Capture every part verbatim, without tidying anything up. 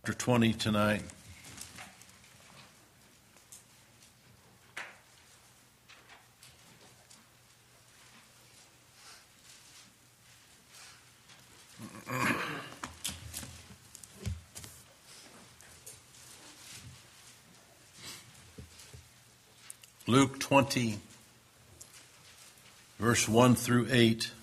Chapter twenty tonight. Luke twenty, verse one through eight.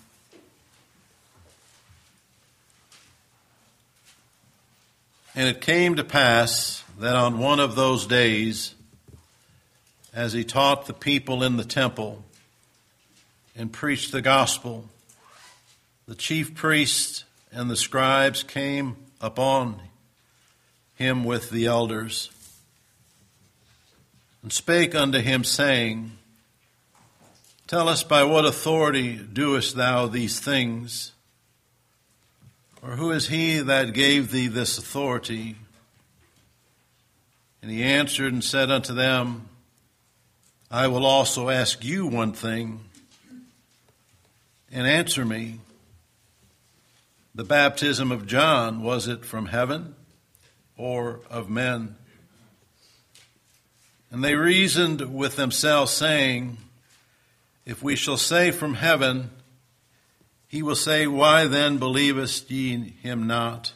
And it came to pass that on one of those days, as he taught the people in the temple and preached the gospel, the chief priests and the scribes came upon him with the elders, and spake unto him, saying, Tell us, by what authority doest thou these things? Or who is he that gave thee this authority? And he answered and said unto them, I will also ask you one thing, and answer me. The baptism of John, was it from heaven or of men? And they reasoned with themselves, saying, If we shall say from heaven, he will say, Why then believest ye him not?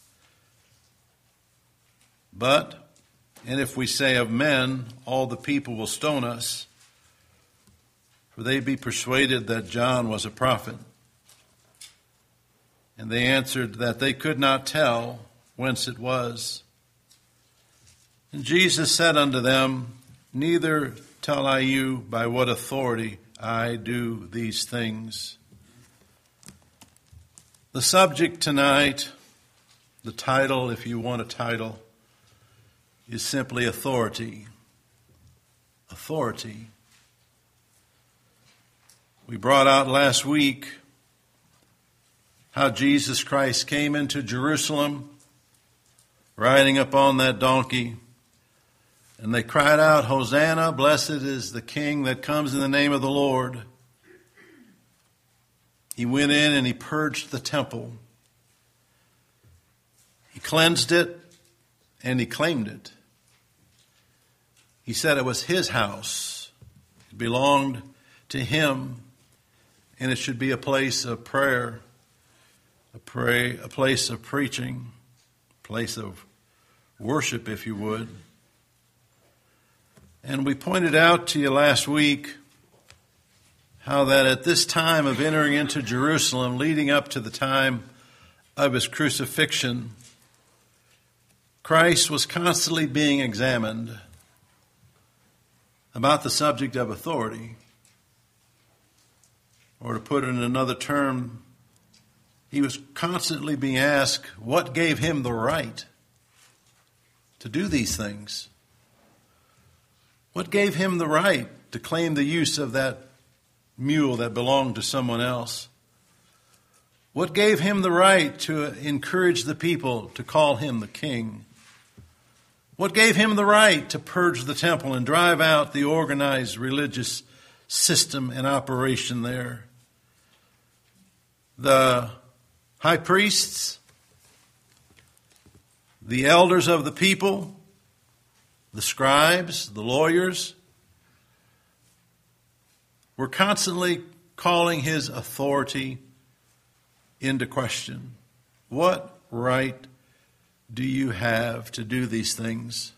But, and if we say of men, all the people will stone us, for they be persuaded that John was a prophet. And they answered that they could not tell whence it was. And Jesus said unto them, Neither tell I you by what authority I do these things. The subject tonight, the title, if you want a title, is simply authority. Authority. We brought out last week how Jesus Christ came into Jerusalem riding upon that donkey, and they cried out, Hosanna, blessed is the King that comes in the name of the Lord. He went in and he purged the temple. He cleansed it and he claimed it. He said it was his house. It belonged to him, and it should be a place of prayer, a pray, a place of preaching, a place of worship, if you would. And we pointed out to you last week how that at this time of entering into Jerusalem, leading up to the time of his crucifixion, Christ was constantly being examined about the subject of authority. Or to put it in another term, he was constantly being asked what gave him the right to do these things. What gave him the right to claim the use of that mule that belonged to someone else? What gave him the right to encourage the people to call him the king? What gave him the right to purge the temple and drive out the organized religious system and operation there? The high priests, the elders of the people, the scribes, the lawyers, were constantly calling his authority into question. What right do you have to do these things?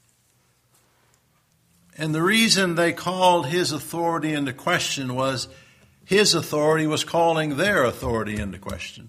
And the reason they called his authority into question was his authority was calling their authority into question.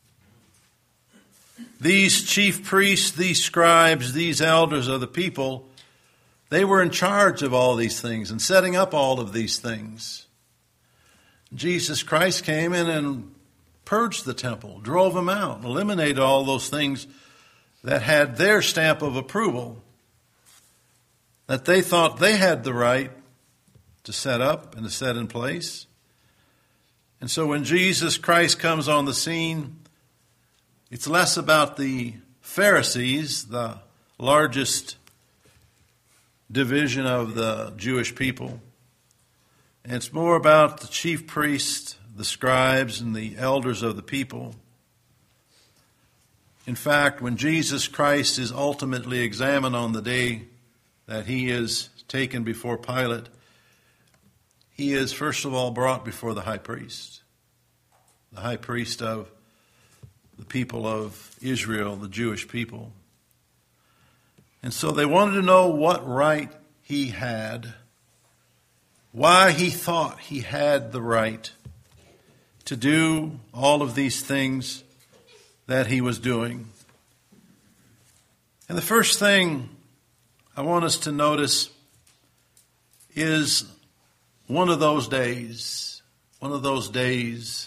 These chief priests, these scribes, these elders of the people, they were in charge of all these things and setting up all of these things. Jesus Christ came in and purged the temple, drove them out, eliminated all those things that had their stamp of approval, that they thought they had the right to set up and to set in place. And so when Jesus Christ comes on the scene, it's less about the Pharisees, the largest division of the Jewish people. And it's more about the chief priests, the scribes, and the elders of the people. In fact, when Jesus Christ is ultimately examined on the day that he is taken before Pilate, he is first of all brought before the high priest, the high priest of the people of Israel, the Jewish people. And so they wanted to know what right he had, why he thought he had the right to do all of these things that he was doing. And the first thing I want us to notice is one of those days, one of those days,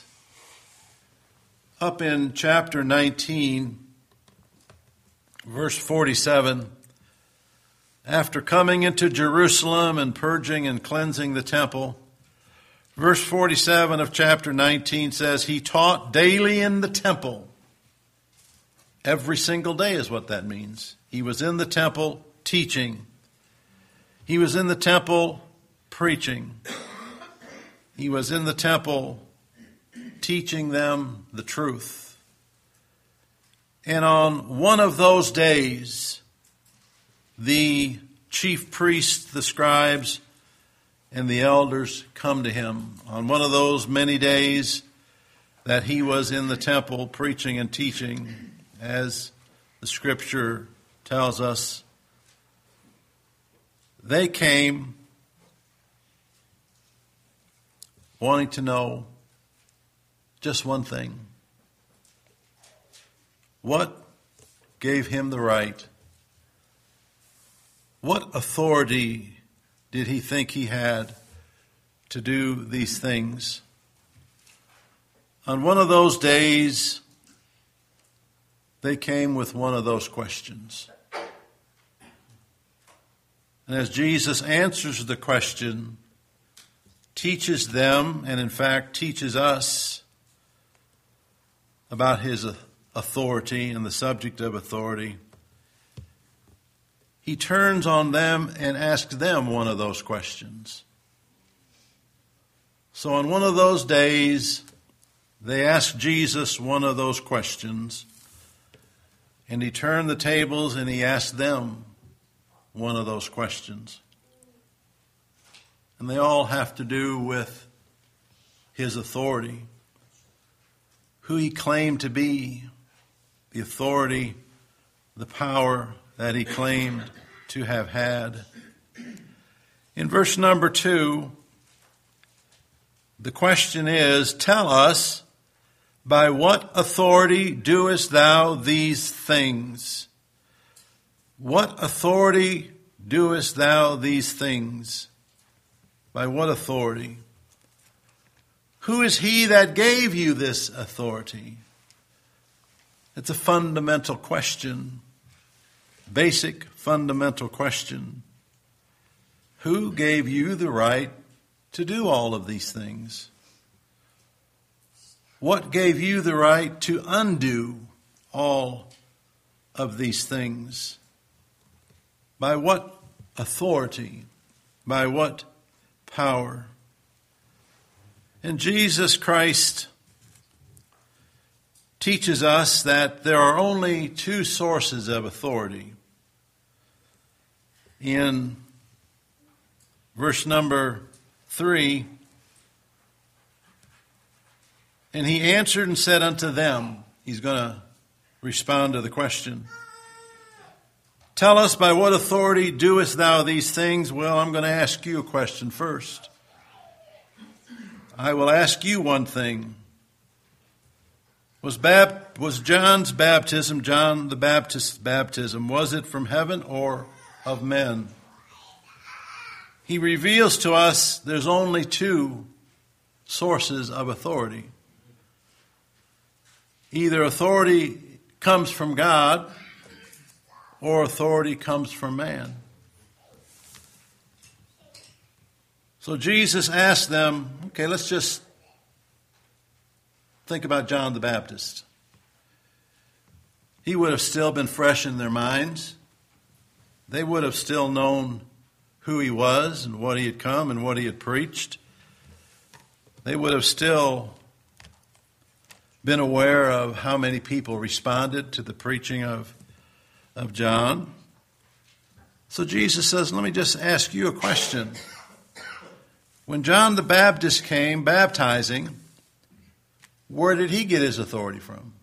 up in chapter nineteen, verse forty-seven, after coming into Jerusalem and purging and cleansing the temple, verse forty-seven of chapter nineteen says, he taught daily in the temple. Every single day is what that means. He was in the temple teaching. He was in the temple preaching. He was in the temple teaching them the truth. And on one of those days, the chief priests, the scribes, and the elders come to him. On one of those many days that he was in the temple preaching and teaching, as the scripture tells us, they came wanting to know just one thing. What gave him the right? What authority did he think he had to do these things? On one of those days, they came with one of those questions. And as Jesus answers the question, teaches them, and in fact teaches us about his authority and the subject of authority, he turns on them and asks them one of those questions. So on one of those days, they asked Jesus one of those questions, and he turned the tables and he asked them one of those questions. And they all have to do with his authority, who he claimed to be, the authority, the power that he claimed to have had. In verse number two, the question is, tell us, by what authority doest thou these things? What authority doest thou these things? By what authority? Who is he that gave you this authority? It's a fundamental question. Basic, fundamental question. Who gave you the right to do all of these things? What gave you the right to undo all of these things? By what authority? By what power? And Jesus Christ teaches us that there are only two sources of authority. In verse number three, and he answered and said unto them, he's going to respond to the question, tell us, by what authority doest thou these things? Well, I'm going to ask you a question first. I will ask you one thing. Was Bab- was John's baptism, John the Baptist's baptism, was it from heaven or of men? He reveals to us there's only two sources of authority. Either authority comes from God or authority comes from man. So Jesus asked them, okay, let's just think about John the Baptist. He would have still been fresh in their minds. They would have still known who he was and what he had come and what he had preached. They would have still been aware of how many people responded to the preaching of, of John. So Jesus says, let me just ask you a question. When John the Baptist came baptizing, where did he get his authority from?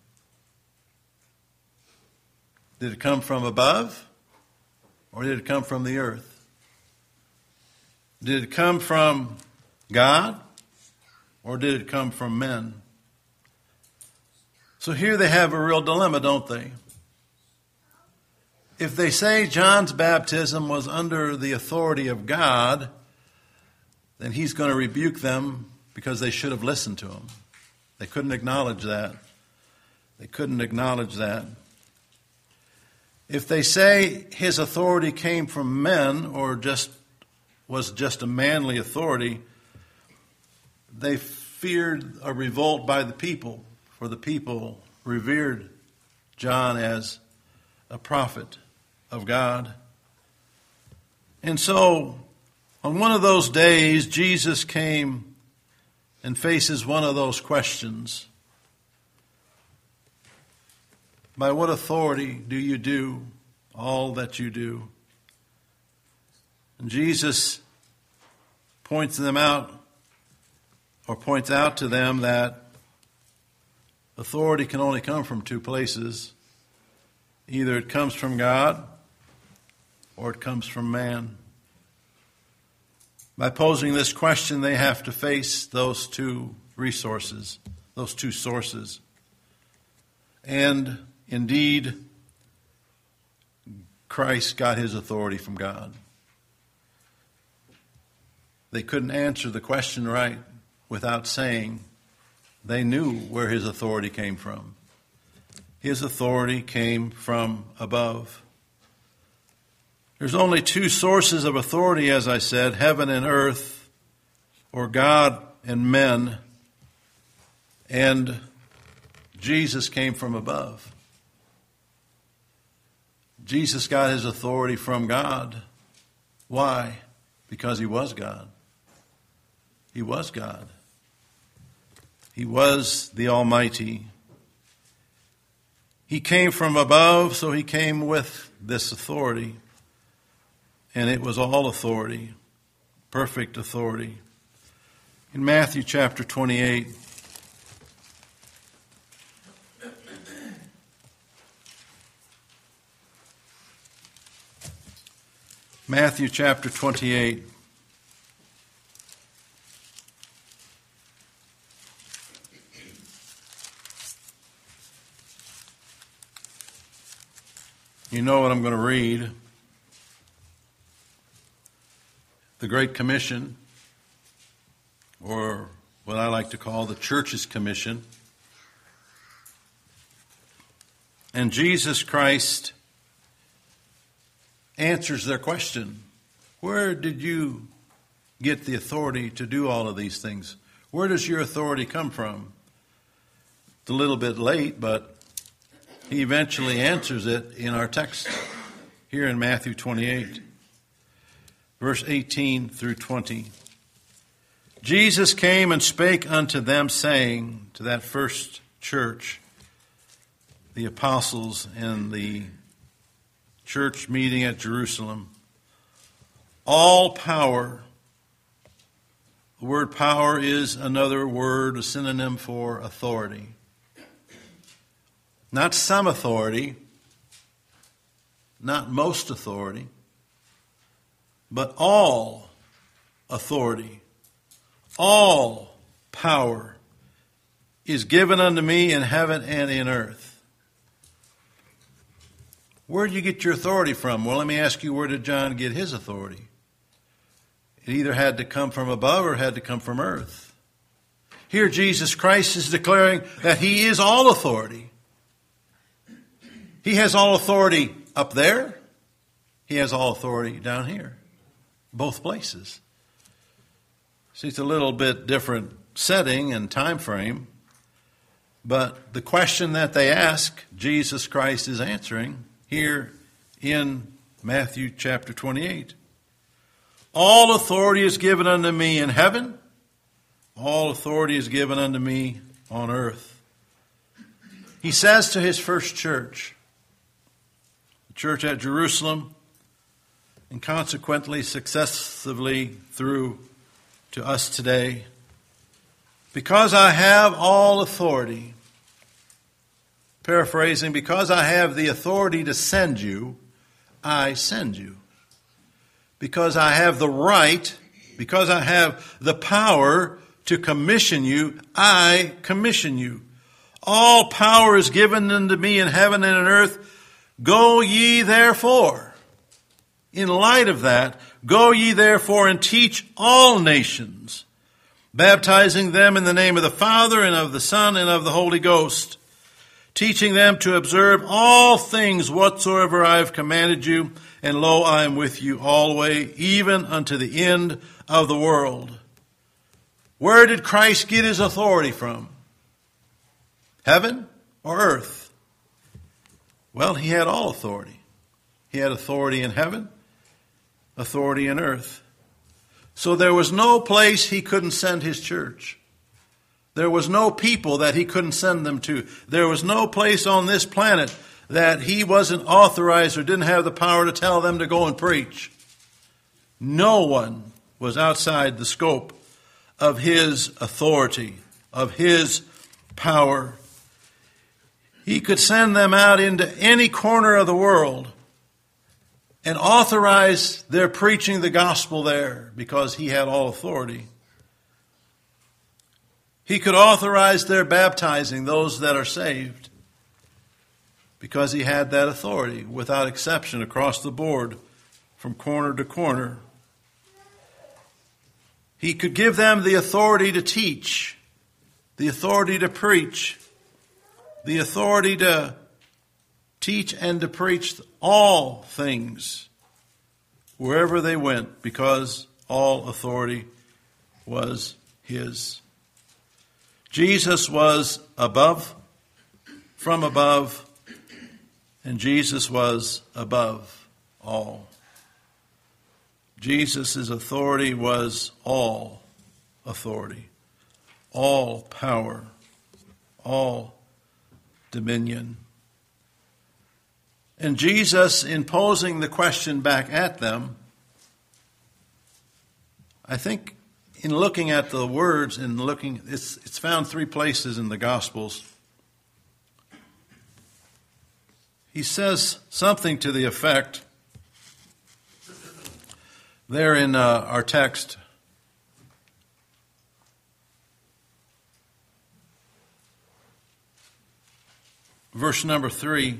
Did it come from above, or did it come from the earth? Did it come from God, or did it come from men? So here they have a real dilemma, don't they? If they say John's baptism was under the authority of God, then he's going to rebuke them because they should have listened to him. They couldn't acknowledge that. They couldn't acknowledge that. If they say his authority came from men or just was just a manly authority, they feared a revolt by the people, for the people revered John as a prophet of God. And so, on one of those days, Jesus came and faces one of those questions. By what authority do you do all that you do? And Jesus points them out, or points out to them that authority can only come from two places. Either it comes from God or it comes from man. By posing this question, they have to face those two resources, those two sources. And indeed, Christ got his authority from God. They couldn't answer the question right without saying they knew where his authority came from. His authority came from above. There's only two sources of authority, as I said, heaven and earth, or God and men. And Jesus came from above. Jesus got his authority from God. Why? Because he was God. He was God. He was the Almighty. He came from above, so he came with this authority. And it was all authority, perfect authority. In Matthew chapter twenty-eight, Matthew chapter twenty-eight. You know what I'm going to read. The Great Commission, or what I like to call the Church's Commission. And Jesus Christ answers their question. Where did you get the authority to do all of these things? Where does your authority come from? It's a little bit late, but he eventually answers it in our text here in Matthew twenty-eight, verse eighteen through twenty. Jesus came and spake unto them, saying, to that first church, the apostles and the church meeting at Jerusalem, all power. The word power is another word, a synonym for authority. Not some authority, not most authority, but all authority, all power is given unto me in heaven and in earth. Where do you get your authority from? Well, let me ask you, where did John get his authority? It either had to come from above or had to come from earth. Here Jesus Christ is declaring that he is all authority. He has all authority up there. He has all authority down here. Both places. See, it's a little bit different setting and time frame. But the question that they ask, Jesus Christ is answering here in Matthew chapter twenty-eight. All authority is given unto me in heaven. All authority is given unto me on earth. He says to his first church, the church at Jerusalem, and consequently successively through to us today, because I have all authority, paraphrasing, because I have the authority to send you, I send you. Because I have the right, because I have the power to commission you, I commission you. All power is given unto me in heaven and in earth. Go ye therefore. In light of that, go ye therefore and teach all nations, baptizing them in the name of the Father and of the Son and of the Holy Ghost, teaching them to observe all things whatsoever I have commanded you, and lo, I am with you always, even unto the end of the world. Where did Christ get his authority from? Heaven or earth? Well, he had all authority. He had authority in heaven, authority in earth. So there was no place he couldn't send his church. There was no people that he couldn't send them to. There was no place on this planet that he wasn't authorized or didn't have the power to tell them to go and preach. No one was outside the scope of his authority, of his power. He could send them out into any corner of the world and authorize their preaching the gospel there because he had all authority. He could authorize their baptizing those that are saved because he had that authority without exception across the board from corner to corner. He could give them the authority to teach, the authority to preach, the authority to teach and to preach all things wherever they went because all authority was his. Jesus was above, from above, and Jesus was above all. Jesus' authority was all authority, all power, all dominion. And Jesus, in posing the question back at them, I think in looking at the words and looking, it's, it's found three places in the Gospels. He says something to the effect, there in uh, our text, verse number three,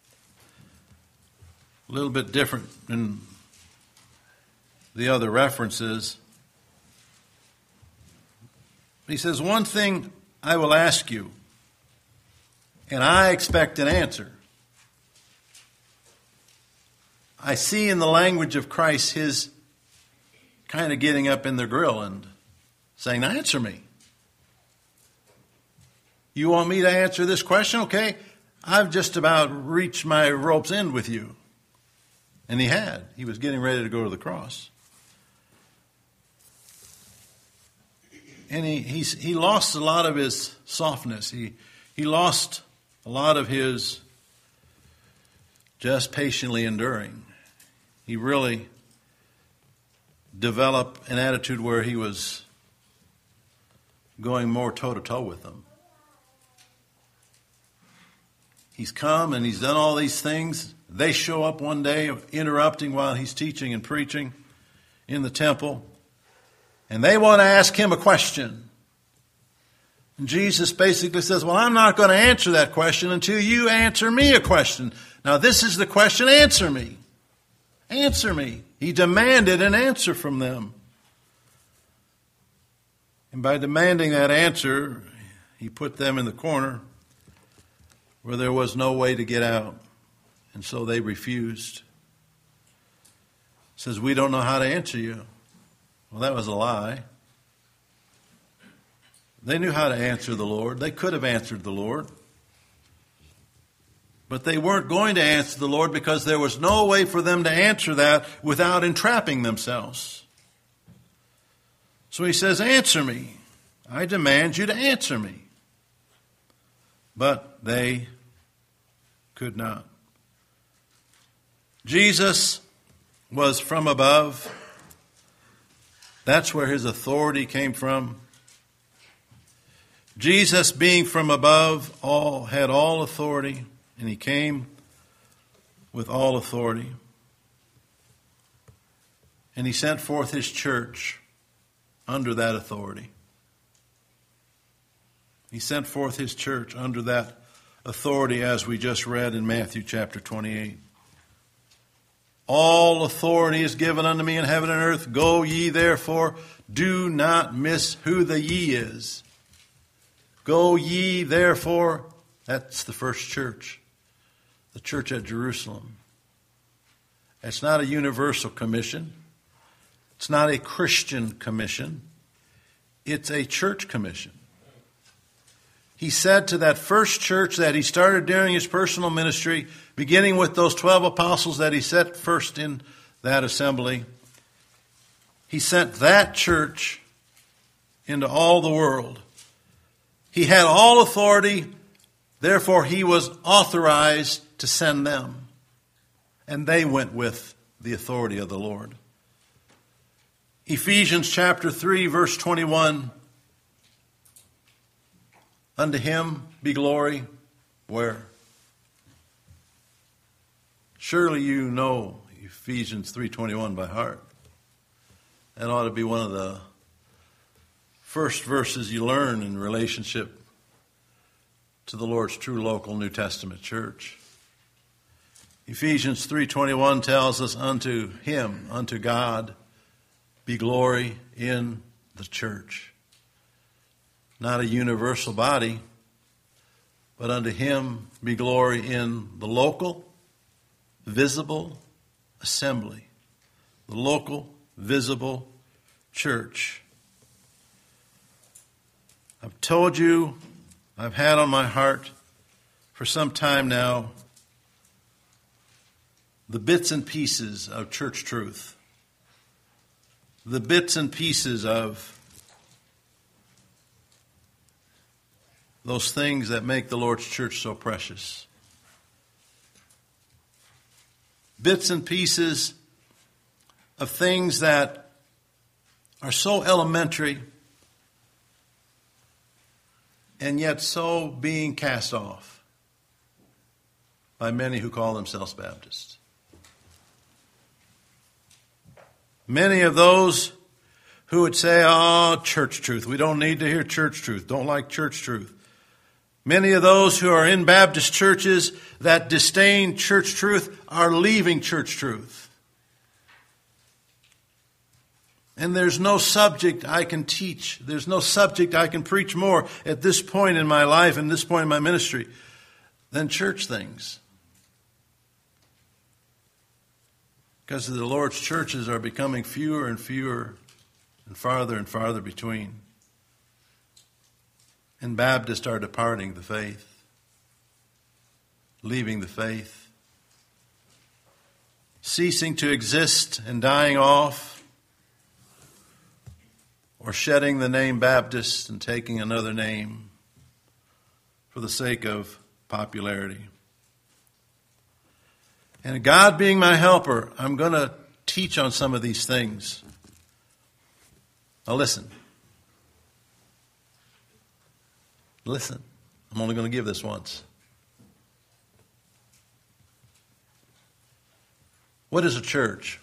a little bit different than the other references. He says, one thing I will ask you, and I expect an answer. I see in the language of Christ his kind of getting up in the grill and saying, answer me. You want me to answer this question? Okay, I've just about reached my rope's end with you. And he had. He was getting ready to go to the cross. And he he's, he lost a lot of his softness. He he lost a lot of his just patiently enduring. He really developed an attitude where he was going more toe-to-toe with them. He's come and he's done all these things. They show up one day interrupting while he's teaching and preaching in the temple. And they want to ask him a question. And Jesus basically says, well, I'm not going to answer that question until you answer me a question. Now, this is the question, answer me. Answer me. He demanded an answer from them. And by demanding that answer, he put them in the corner where there was no way to get out. And so they refused. He says, we don't know how to answer you. Well, that was a lie. They knew how to answer the Lord. They could have answered the Lord. But they weren't going to answer the Lord because there was no way for them to answer that without entrapping themselves. So he says, answer me. I demand you to answer me. But they could not. Jesus was from above. That's where his authority came from. Jesus, being from above, all had all authority, and he came with all authority. And he sent forth his church under that authority. He sent forth his church under that authority, as we just read in Matthew chapter twenty-eight. All authority is given unto me in heaven and earth. Go ye therefore. Do not miss who the ye is. Go ye therefore. That's the first church. The church at Jerusalem. It's not a universal commission. It's not a Christian commission. It's a church commission. He said to that first church that he started during his personal ministry, beginning with those twelve apostles that he set first in that assembly, he sent that church into all the world. He had all authority, therefore he was authorized to send them. And they went with the authority of the Lord. Ephesians chapter three, verse twenty-one. Unto him be glory, where? Surely you know Ephesians three twenty-one by heart. That ought to be one of the first verses you learn in relationship to the Lord's true local New Testament church. Ephesians three twenty-one tells us, unto him, unto God, be glory in the church. Not a universal body, but unto him be glory in the local, visible assembly. The local, visible church. I've told you, I've had on my heart for some time now the bits and pieces of church truth. The bits and pieces of those things that make the Lord's church so precious. Bits and pieces of things that are so elementary and yet so being cast off by many who call themselves Baptists. Many of those who would say, oh, church truth. We don't need to hear church truth. Don't like church truth. Many of those who are in Baptist churches that disdain church truth are leaving church truth. And there's no subject I can teach. There's no subject I can preach more at this point in my life and this point in my ministry than church things. Because the Lord's churches are becoming fewer and fewer and farther and farther between. And Baptists are departing the faith, leaving the faith, ceasing to exist and dying off, or shedding the name Baptist and taking another name for the sake of popularity. And God being my helper, I'm going to teach on some of these things. Now listen. Listen. I'm only going to give this once. What is a church?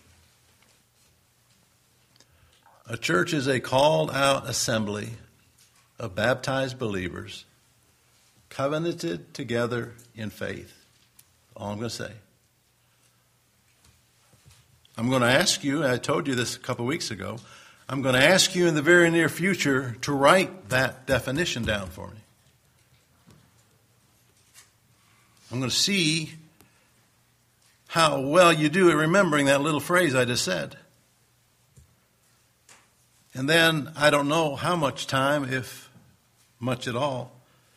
A church is a called out assembly of baptized believers covenanted together in faith. All I'm going to say. I'm going to ask you, I told you this a couple weeks ago, I'm going to ask you in the very near future to write that definition down for me. I'm going to see how well you do at remembering that little phrase I just said. And then I don't know how much time, if much at all.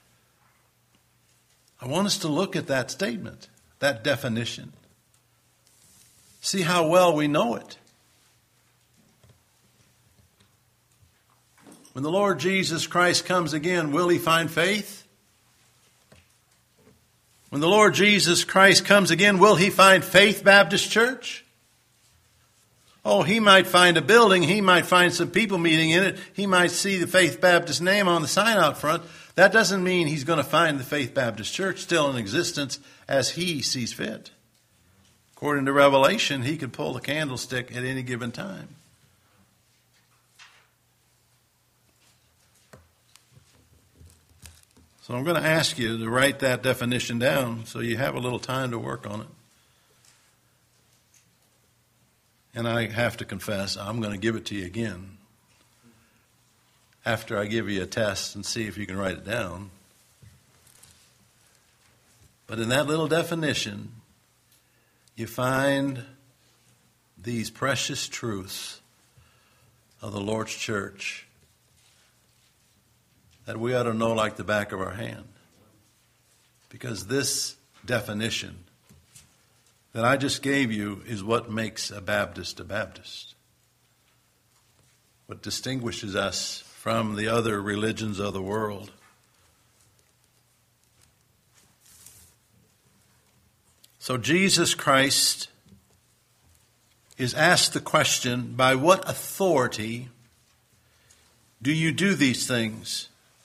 I want us to look at that statement, that definition. See how well we know it. When the Lord Jesus Christ comes again, will he find faith? When the Lord Jesus Christ comes again, will he find Faith Baptist Church? Oh, he might find a building. He might find some people meeting in it. He might see the Faith Baptist name on the sign out front. That doesn't mean he's going to find the Faith Baptist Church still in existence as he sees fit. According to Revelation, he could pull the candlestick at any given time. So I'm going to ask you to write that definition down so you have a little time to work on it. And I have to confess, I'm going to give it to you again after I give you a test and see if you can write it down. But in that little definition, you find these precious truths of the Lord's church that we ought to know like the back of our hand. Because this definition that I just gave you is what makes a Baptist a Baptist. What distinguishes us from the other religions of the world. So Jesus Christ is asked the question, by what authority do you do these things?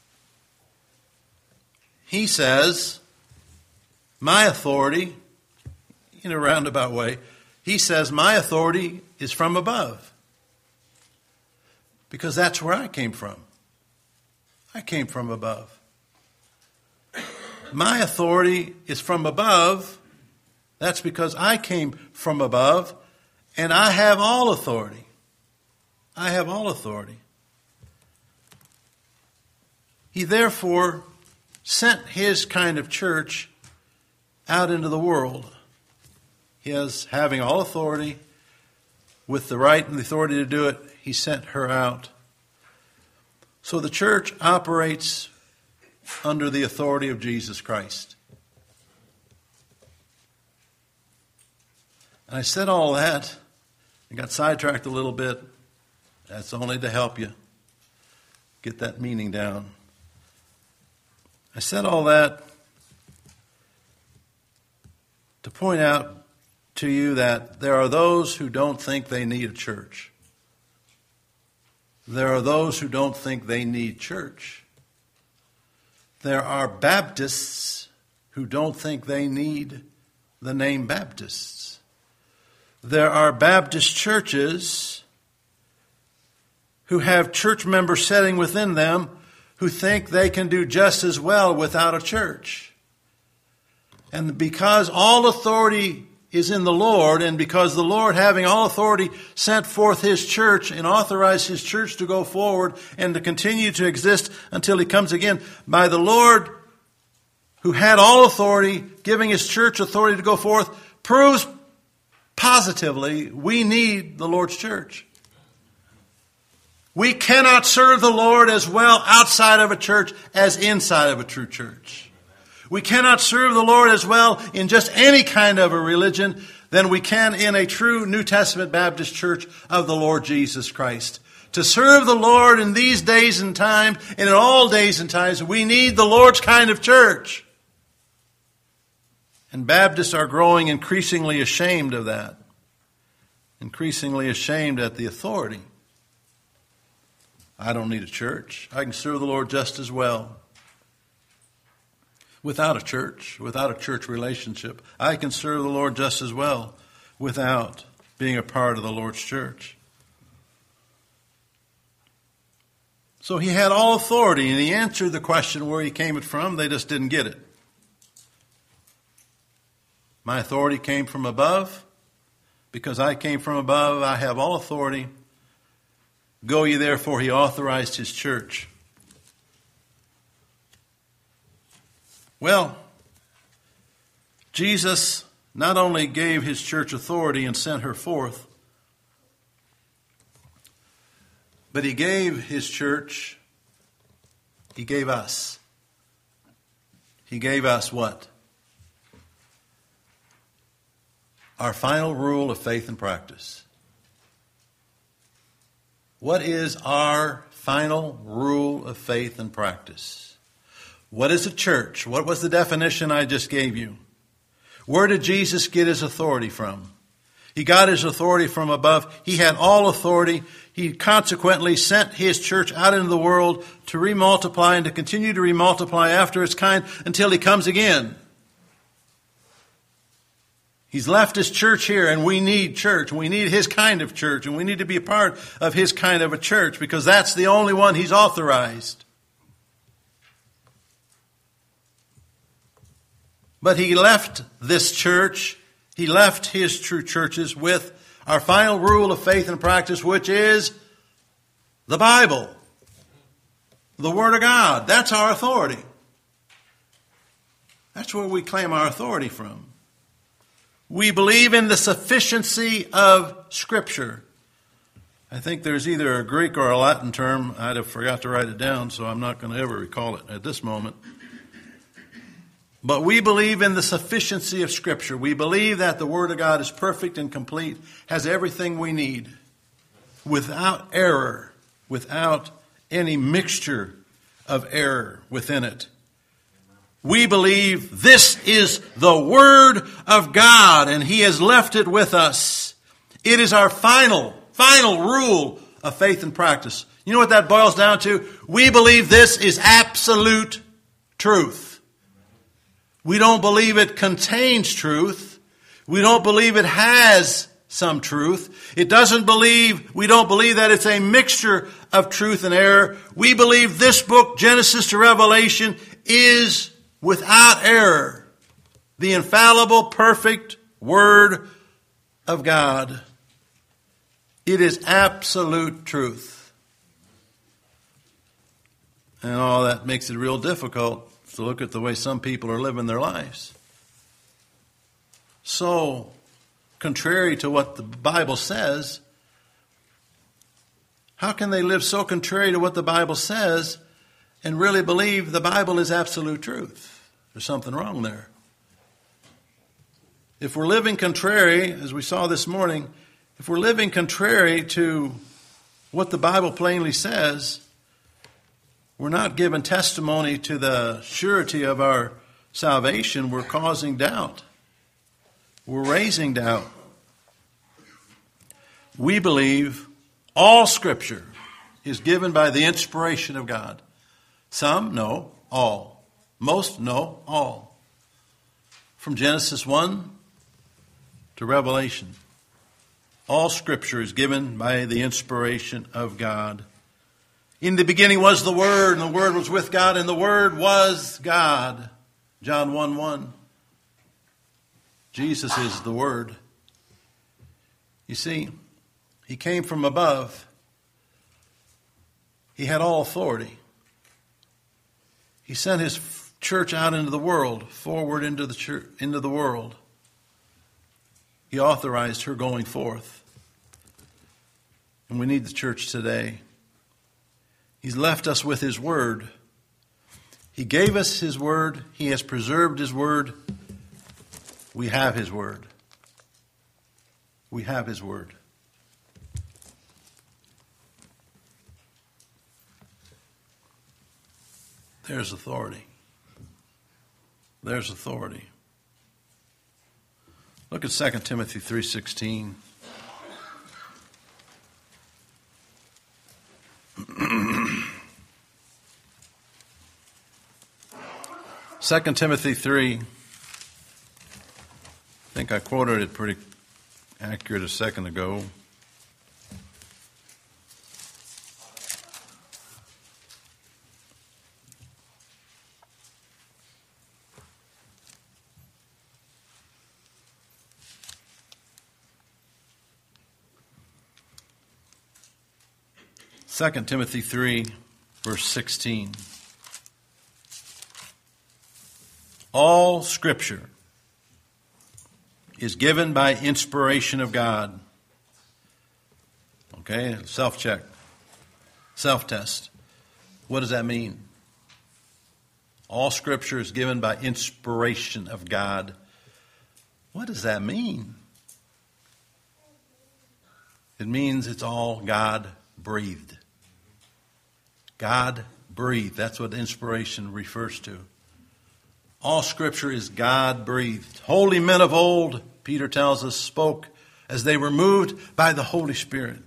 He says, my authority, in a roundabout way, he says, my authority is from above. Because that's where I came from. I came from above. My authority is from above. That's because I came from above, and I have all authority. I have all authority. He therefore sent his kind of church out into the world. He is having all authority, with the right and the authority to do it, he sent her out. So the church operates under the authority of Jesus Christ. And I said all that, and got sidetracked a little bit. That's only to help you get that meaning down. I said all that to point out to you that there are those who don't think they need a church. There are those who don't think they need church. There are Baptists who don't think they need the name Baptists. There are Baptist churches who have church members sitting within them who think they can do just as well without a church. And because all authority is in the Lord, and because the Lord, having all authority, sent forth his church and authorized his church to go forward and to continue to exist until he comes again, by the Lord, who had all authority, giving his church authority to go forth, proves positively we need the Lord's church. We cannot serve the Lord as well outside of a church as inside of a true church. We cannot serve the Lord as well in just any kind of a religion than we can in a true New Testament Baptist church of the Lord Jesus Christ. To serve the Lord in these days and times, and in all days and times, we need the Lord's kind of church. And Baptists are growing increasingly ashamed of that. Increasingly ashamed at the authority. I don't need a church. I can serve the Lord just as well. Without a church, without a church relationship, I can serve the Lord just as well without being a part of the Lord's church. So he had all authority, and he answered the question where he came it from. They just didn't get it. My authority came from above. Because I came from above, I have all authority. Go ye therefore, he authorized his church. Well, Jesus not only gave his church authority and sent her forth, but he gave his church, he gave us. He gave us what? Our final rule of faith and practice. What is our final rule of faith and practice? What is a church? What was the definition I just gave you? Where did Jesus get his authority from? He got his authority from above. He had all authority. He consequently sent his church out into the world to remultiply and to continue to remultiply after its kind until he comes again. He's left his church here, and we need church. We need his kind of church, and we need to be a part of his kind of a church because that's the only one he's authorized. But he left this church, he left his true churches with our final rule of faith and practice, which is the Bible, the Word of God. That's our authority. That's where we claim our authority from. We believe in the sufficiency of Scripture. I think there's either a Greek or a Latin term. I'd have forgot to write it down, so I'm not going to ever recall it at this moment. But we believe in the sufficiency of Scripture. We believe that the Word of God is perfect and complete, has everything we need, without error, without any mixture of error within it. We believe this is the Word of God, and He has left it with us. It is our final, final rule of faith and practice. You know what that boils down to? We believe this is absolute truth. We don't believe it contains truth. We don't believe it has some truth. It doesn't believe, we don't believe that it's a mixture of truth and error. We believe this book, Genesis to Revelation, is without error, the infallible, perfect Word of God. It is absolute truth. And all that makes it real difficult to look at the way some people are living their lives. So, contrary to what the Bible says, how can they live so contrary to what the Bible says and really believe the Bible is absolute truth? There's something wrong there. If we're living contrary, as we saw this morning, if we're living contrary to what the Bible plainly says, we're not giving testimony to the surety of our salvation. We're causing doubt. We're raising doubt. We believe all Scripture is given by the inspiration of God. Some, no, all. Most, no, all. From Genesis one to Revelation, all Scripture is given by the inspiration of God. In the beginning was the Word, and the Word was with God, and the Word was God. John one one. Jesus is the Word. You see, He came from above. He had all authority. He sent His church out into the world, forward into the church, into the world. He authorized her going forth. And we need the church today. He's left us with His Word. He gave us His Word. He has preserved His Word. We have His Word. We have His Word. There's authority. There's authority. Look at Second Timothy three sixteen. Second Timothy three. I think I quoted it pretty accurate a second ago. Second Timothy three, verse sixteen. All Scripture is given by inspiration of God. Okay, self-check, self-test. What does that mean? All Scripture is given by inspiration of God. What does that mean? It means it's all God-breathed. God breathed. That's what inspiration refers to. All Scripture is God-breathed. Holy men of old, Peter tells us, spoke as they were moved by the Holy Spirit.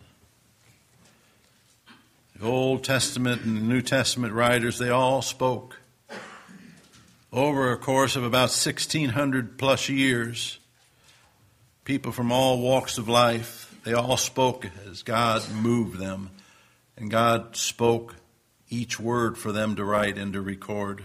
The Old Testament and the New Testament writers, they all spoke. Over a course of about sixteen hundred plus years, people from all walks of life, they all spoke as God moved them. And God spoke each word for them to write and to record.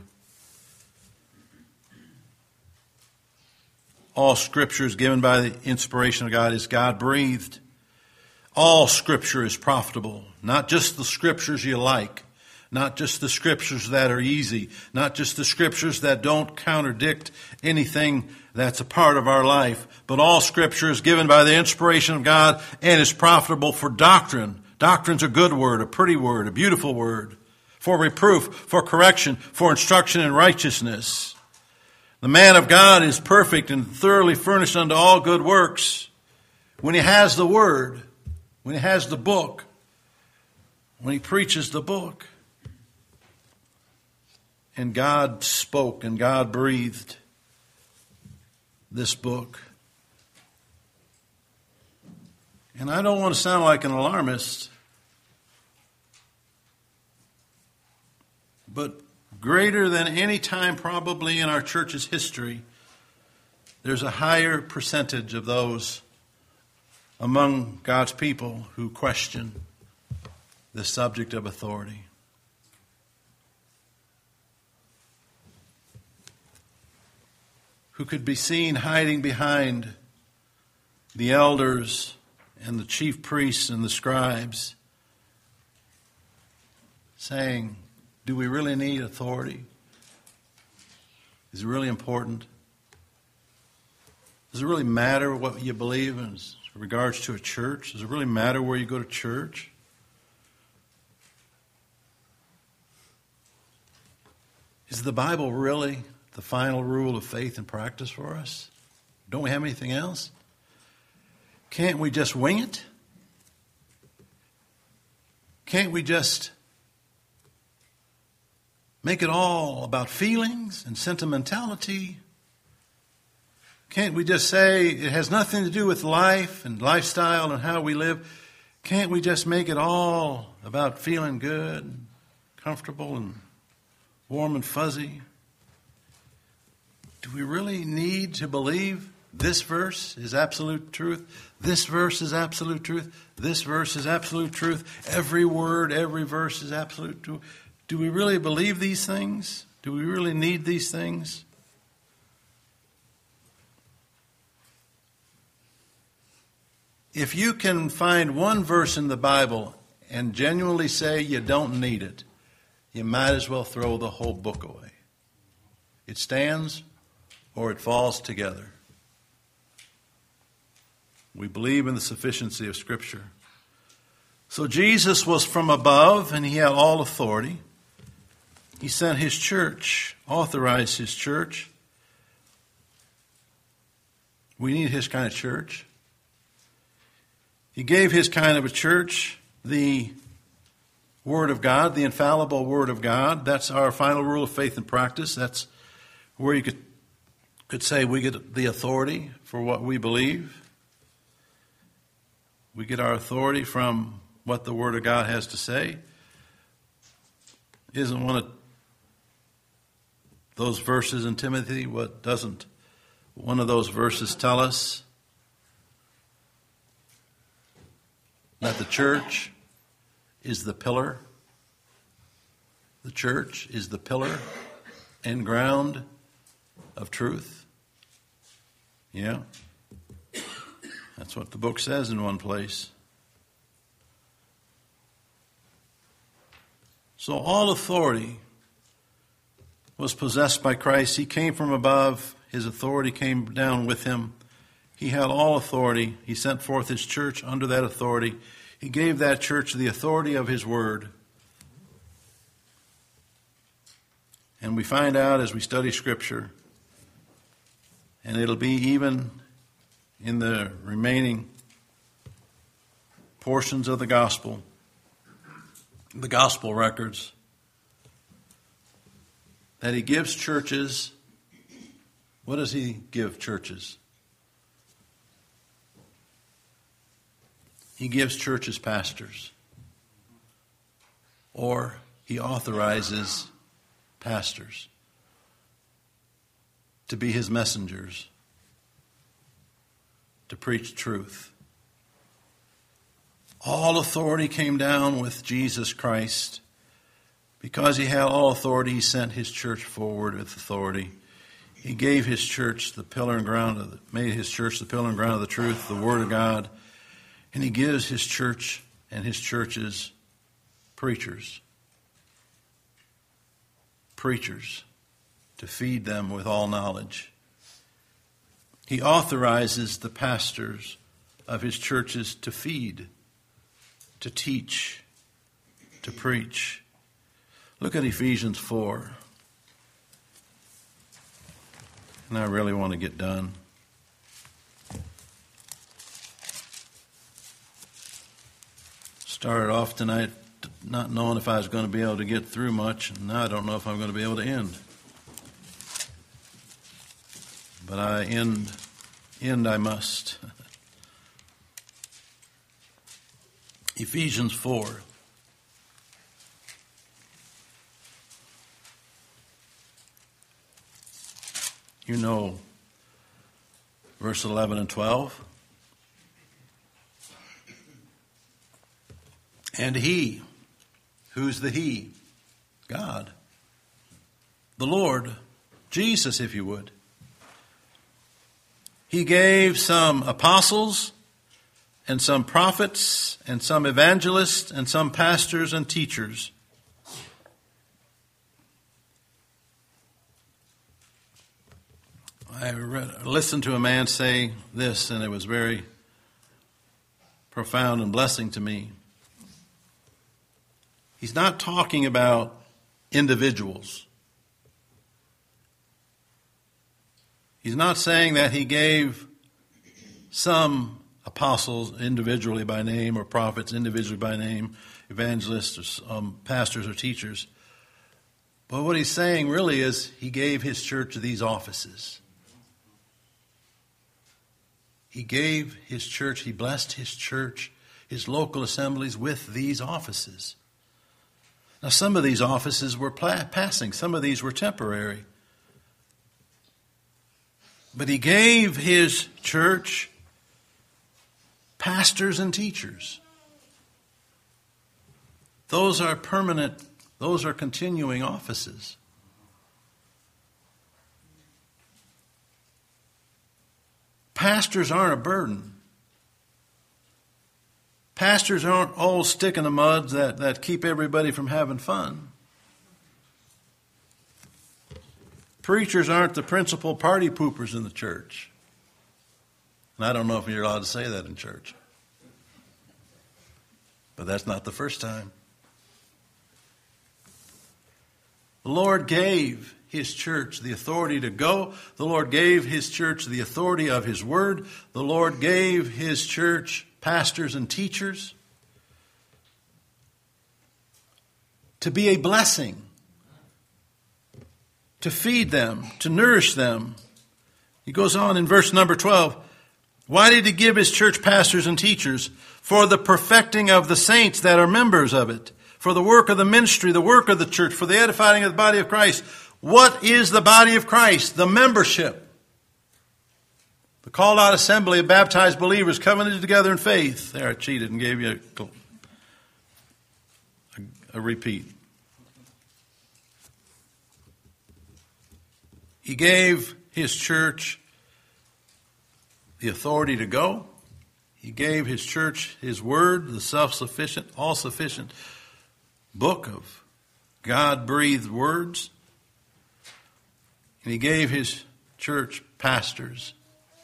All Scripture is given by the inspiration of God is God-breathed. All Scripture is profitable. Not just the Scriptures you like. Not just the Scriptures that are easy. Not just the Scriptures that don't contradict anything that's a part of our life. But all Scripture is given by the inspiration of God and is profitable for doctrine. Doctrine's a good word, a pretty word, a beautiful word. For reproof, for correction, for instruction in righteousness. The man of God is perfect and thoroughly furnished unto all good works when he has the word, when he has the book, when he preaches the book. And God spoke and God breathed this book. And I don't want to sound like an alarmist, but greater than any time probably in our church's history, there's a higher percentage of those among God's people who question the subject of authority. Who could be seen hiding behind the elders and the chief priests and the scribes, saying, do we really need authority? Is it really important? Does it really matter what you believe in regards to a church? Does it really matter where you go to church? Is the Bible really the final rule of faith and practice for us? Don't we have anything else? Can't we just wing it? Can't we just make it all about feelings and sentimentality? Can't we just say it has nothing to do with life and lifestyle and how we live? Can't we just make it all about feeling good, and comfortable and warm and fuzzy? Do we really need to believe this verse is absolute truth? This verse is absolute truth. This verse is absolute truth. Every word, every verse is absolute truth. Do we really believe these things? Do we really need these things? If you can find one verse in the Bible and genuinely say you don't need it, you might as well throw the whole book away. It stands or it falls together. We believe in the sufficiency of Scripture. So Jesus was from above and he had all authority. He sent his church, authorized his church. We need his kind of church. He gave his kind of a church the Word of God, the infallible Word of God. That's our final rule of faith and practice. That's where you could, could say we get the authority for what we believe. We get our authority from what the Word of God has to say. Isn't one of those verses in Timothy, what doesn't one of those verses tell us? That the church is the pillar. The church is the pillar and ground of truth. Yeah. That's what the book says in one place. So all authority was possessed by Christ. He came from above. His authority came down with him. He had all authority. He sent forth his church under that authority. He gave that church the authority of his word. And we find out as we study Scripture, and it'll be even in the remaining portions of the gospel, the gospel records, that he gives churches. What does he give churches? He gives churches pastors. Or he authorizes pastors to be his messengers, to preach truth. All authority came down with Jesus Christ. Because he had all authority, he sent his church forward with authority. He gave his church the pillar and ground of the, made his church the pillar and ground of the truth, the Word of God. And he gives his church and his churches preachers. Preachers to feed them with all knowledge. He authorizes the pastors of his churches to feed, to teach, to preach. Look at Ephesians four. And I really want to get done. Started off tonight not knowing if I was going to be able to get through much, and now I don't know if I'm going to be able to end. But I end, end I must. Ephesians four. You know verse eleven and twelve. And he, who's the he? God. The Lord, Jesus, if you would. He gave some apostles and some prophets and some evangelists and some pastors and teachers. I read, listened to a man say this, and it was very profound and blessing to me. He's not talking about individuals. He's not saying that he gave some apostles individually by name or prophets individually by name, evangelists or um, pastors or teachers. But what he's saying really is he gave his church these offices. He gave his church, he blessed his church, his local assemblies with these offices. Now, some of these offices were pla- passing. Some of these were temporary. But he gave his church pastors and teachers. Those are permanent, those are continuing offices. Pastors aren't a burden. Pastors aren't all stick in the mud that, that keep everybody from having fun. Preachers aren't the principal party poopers in the church. And I don't know if you're allowed to say that in church. But that's not the first time. The Lord gave his church the authority to go. The Lord gave his church the authority of his word. The Lord gave his church pastors and teachers to be a blessing, to feed them, to nourish them. He goes on in verse number twelve. Why did he give his church pastors and teachers? For the perfecting of the saints that are members of it, for the work of the ministry, the work of the church, for the edifying of the body of Christ. What is the body of Christ? The membership. The called out assembly of baptized believers covenanted together in faith. There, I cheated and gave you a, a, a repeat. He gave his church the authority to go. He gave his church his word, the self-sufficient, all-sufficient book of God-breathed words. And he gave his church pastors.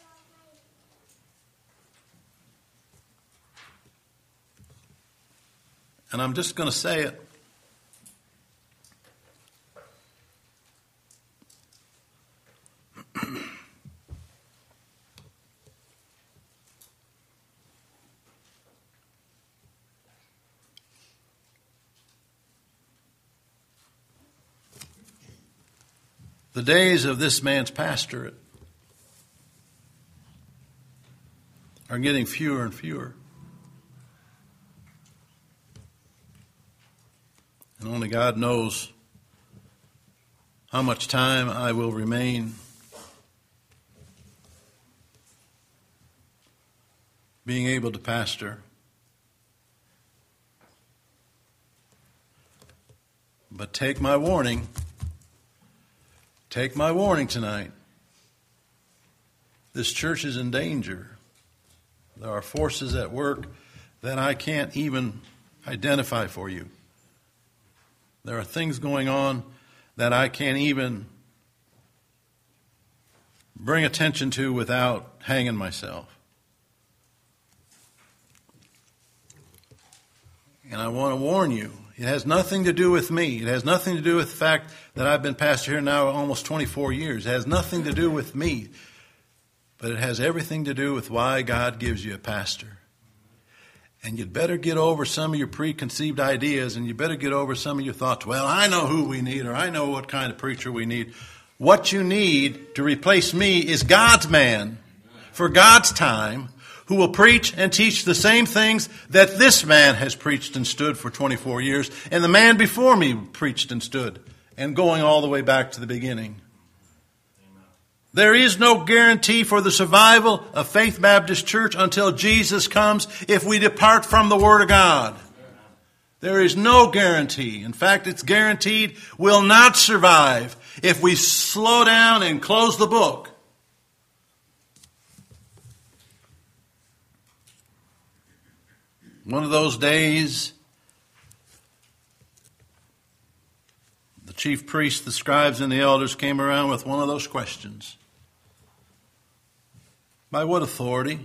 And I'm just going to say it. The days of this man's pastorate are getting fewer and fewer. And only God knows how much time I will remain being able to pastor. But take my warning. Take my warning tonight. This church is in danger. There are forces at work that I can't even identify for you. There are things going on that I can't even bring attention to without hanging myself. And I want to warn you, it has nothing to do with me. It has nothing to do with the fact that I've been pastor here now almost twenty-four years. It has nothing to do with me. But it has everything to do with why God gives you a pastor. And you'd better get over some of your preconceived ideas, and you better get over some of your thoughts. Well, I know who we need, or I know what kind of preacher we need. What you need to replace me is God's man for God's time, who will preach and teach the same things that this man has preached and stood for twenty-four years, and the man before me preached and stood, and going all the way back to the beginning. There is no guarantee for the survival of Faith Baptist Church until Jesus comes if we depart from the Word of God. There is no guarantee. In fact, it's guaranteed we'll not survive if we slow down and close the book. One of those days, the chief priests, the scribes, and the elders came around with one of those questions. By what authority?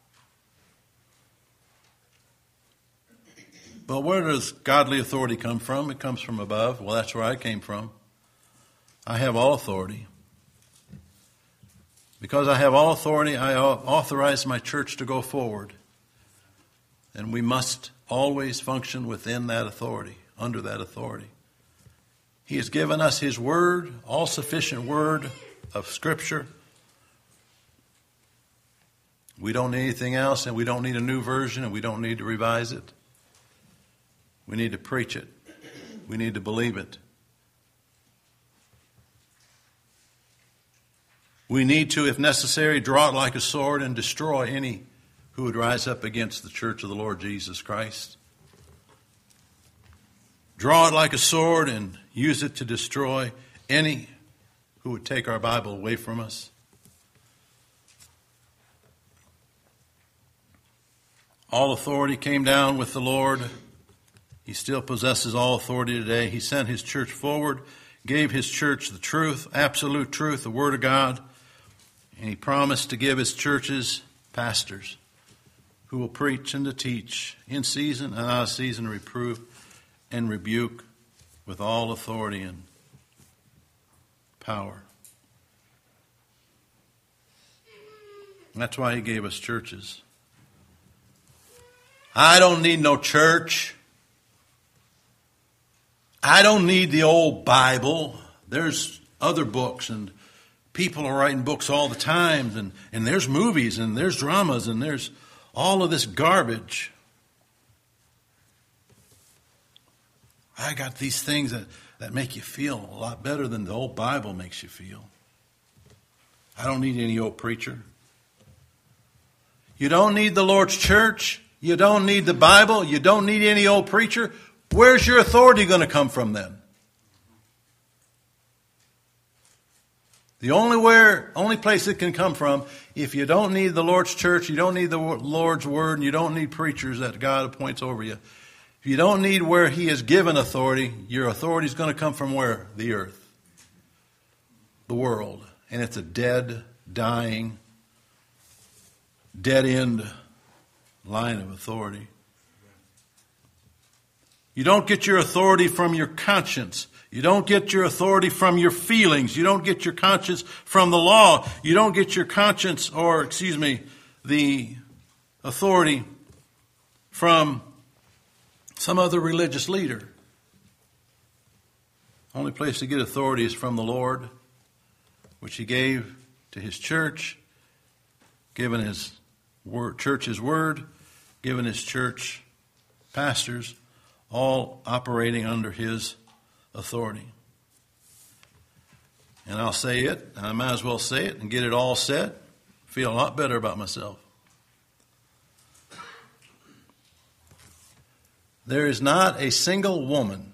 Well, where does godly authority come from? It comes from above. Well, that's where I came from. I have all authority. Because I have all authority, I authorize my church to go forward. And we must always function within that authority, under that authority. He has given us His Word, all-sufficient Word of Scripture. We don't need anything else, and we don't need a new version, and we don't need to revise it. We need to preach it. We need to believe it. We need to, if necessary, draw it like a sword and destroy any who would rise up against the church of the Lord Jesus Christ. Draw it like a sword and use it to destroy any who would take our Bible away from us. All authority came down with the Lord. He still possesses all authority today. He sent His church forward, gave His church the truth, absolute truth, the Word of God, and He promised to give His churches pastors who will preach and to teach in season and out of season, reprove and rebuke with all authority and power. And that's why He gave us churches. I don't need no church. I don't need the old Bible. There's other books, and people are writing books all the time, and, and there's movies, and there's dramas, and there's all of this garbage. I got these things that, that make you feel a lot better than the old Bible makes you feel. I don't need any old preacher. You don't need the Lord's church. You don't need the Bible. You don't need any old preacher. Where's your authority going to come from then? The only where, only place it can come from, if you don't need the Lord's church, you don't need the Lord's word, and you don't need preachers that God appoints over you. If you don't need where He has given authority, your authority is going to come from where? The earth. The world. And it's a dead, dying, dead-end line of authority. You don't get your authority from your conscience. You don't get your authority from your feelings. You don't get your conscience from the law. You don't get your conscience, or, excuse me, the authority from some other religious leader. Only place to get authority is from the Lord which he gave to his church, given his word, church his word, given his church pastors, all operating under his authority. And I'll say it, I might as well say it and get it all said, feel a lot better about myself. There is not a single woman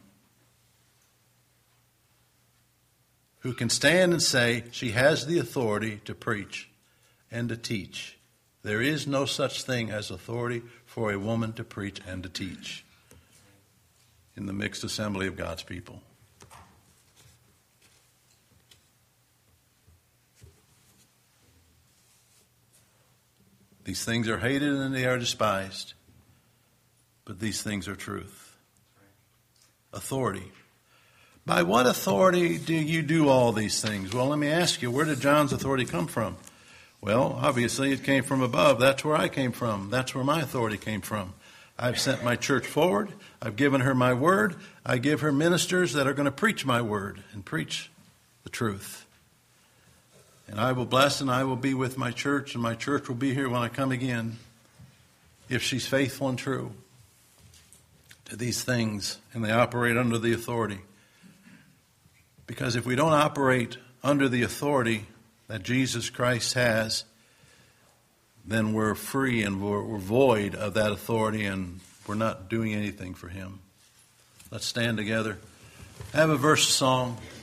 who can stand and say she has the authority to preach and to teach. There is no such thing as authority for a woman to preach and to teach in the mixed assembly of God's people. These things are hated and they are despised, but these things are truth. Authority. By what authority do you do all these things? Well, let me ask you, where did John's authority come from? Well, obviously it came from above. That's where I came from. That's where my authority came from. I've sent my church forward. I've given her my word. I give her ministers that are going to preach my word and preach the truth. And I will bless and I will be with my church, and my church will be here when I come again if she's faithful and true to these things, and they operate under the authority. Because if we don't operate under the authority that Jesus Christ has, then we're free and we're, we're void of that authority, and we're not doing anything for him. Let's stand together. Have a verse of song.